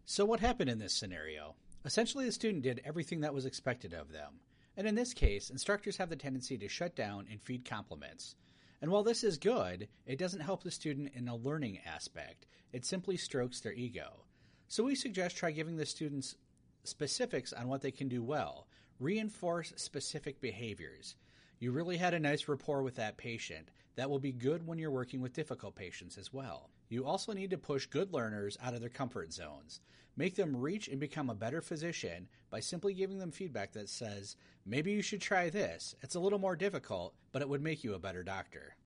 So what happened in this scenario? Essentially, the student did everything that was expected of them. And in this case, instructors have the tendency to shut down and feed compliments. And while this is good, it doesn't help the student in a learning aspect. It simply strokes their ego. So we suggest try giving the students specifics on what they can do well. Reinforce specific behaviors. You really had a nice rapport with that patient. That will be good when you're working with difficult patients as well. You also need to push good learners out of their comfort zones. Make them reach and become a better physician by simply giving them feedback that says, maybe you should try this. It's a little more difficult, but it would make you a better doctor.